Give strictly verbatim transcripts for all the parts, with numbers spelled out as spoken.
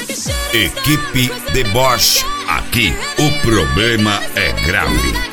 Equipe Deboche, aqui o problema é grave.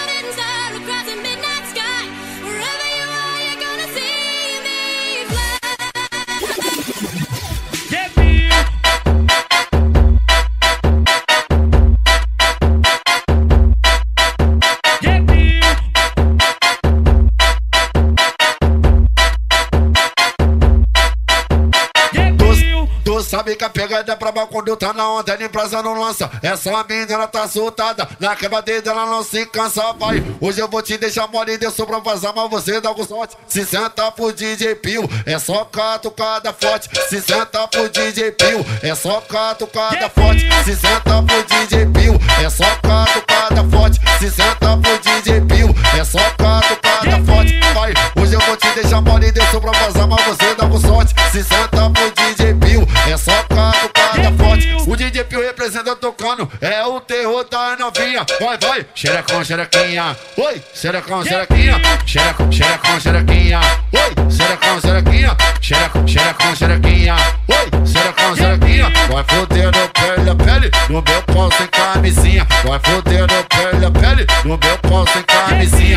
Sabe que a pegada é braba quando tá na onda, nem praza não lança. Essa mina ela tá soltada, na quebradeira ela não se cansa, vai. Hoje eu vou te deixar mole e desço pra vazar, mas você dá com sorte. Se senta pro D J Pio, é só catucada forte. Se senta pro D J Pio, é só catucada forte. Se senta pro D J Pio, é só catucada forte. Se senta pro D J Pio, é só catucada forte, vai. Hoje eu vou te deixar mole e desço pra vazar, mas você dá com sorte. Se senta pro D J Pio, é só catucada forte. O D J Pio representa tocando, é o terror da novinha. Vai, vai, xerecão, xerequinha. Oi, xerecão, xerequinha. Xerecão, xerecão, xerequinha. Oi, xerecão, xerequinha. Xerecão, xerecão, xerequinha. Oi, xerecão, xerequinha. Vai fodendo pele a pele no meu pau sem camisinha. Vai fodendo pele a pele no meu pau sem camisinha.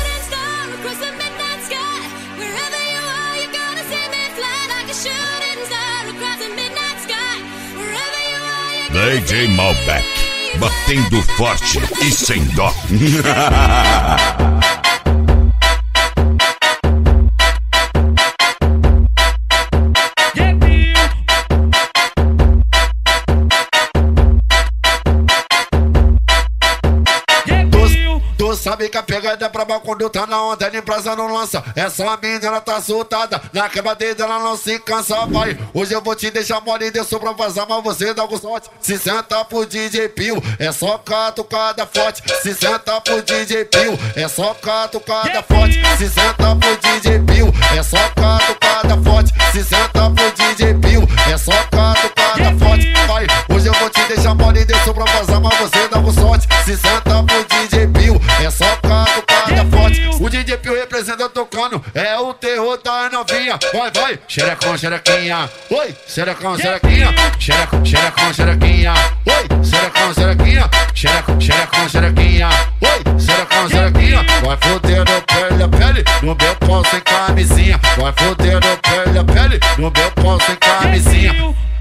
D J Malbec, batendo forte e sem dó. Sabe que a pegada é braba quando tá na onda, nem praza não lança. Essa mina ela tá soltada, na quebradeira ela não se cansa, vai. Hoje eu vou te deixar mole e desço pra vazar, mas você dá com sorte. Se senta pro D J Pio, é só catucada forte. Se senta pro D J Pio, é só catucada forte. Se senta pro D J Pio, é só catucada forte. Se senta pro D J Pio, é só catucada forte, vai. Hoje eu vou te deixar mole e desço pra vazar, mas você dá com sorte. Se senta pro D J Pio, é só catucada forte. O D J Pio representa tocando, é o terror da novinha. Vai, vai, xerecão, xerequinha. Oi, xerecão, xerequinha. Xerecão, xerecão, xerequinha. Oi, xerecão, xerequinha. Xerecão, xerecão, xerequinha. Oi, xerecão, xerequinha. Vai fodendo pele a pele no meu pau sem camisinha. Vai fodendo pele a pele no meu pau sem camisinha.